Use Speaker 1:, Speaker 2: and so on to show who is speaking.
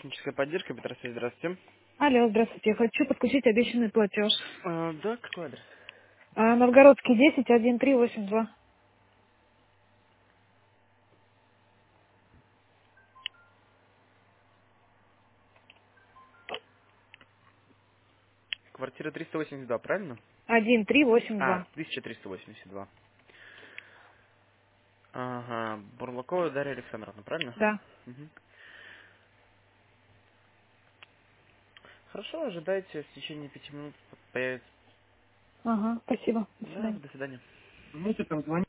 Speaker 1: техническая поддержка, Петросвязь, здравствуйте.
Speaker 2: Алло, здравствуйте. Я хочу подключить обещанный платеж.
Speaker 1: Да, какой адрес?
Speaker 2: Новгородский 10 1382.
Speaker 1: Квартира 382, правильно? А,
Speaker 2: 1382.
Speaker 1: 1382. Ага, Бурлакова Дарья Александровна, правильно?
Speaker 2: Да.
Speaker 1: Мгм. Хорошо, ожидайте, в течение 5 минут появится.
Speaker 2: Ага, спасибо. До
Speaker 1: Да,
Speaker 2: свидания.
Speaker 1: до свидания.
Speaker 2: Можете там звонить?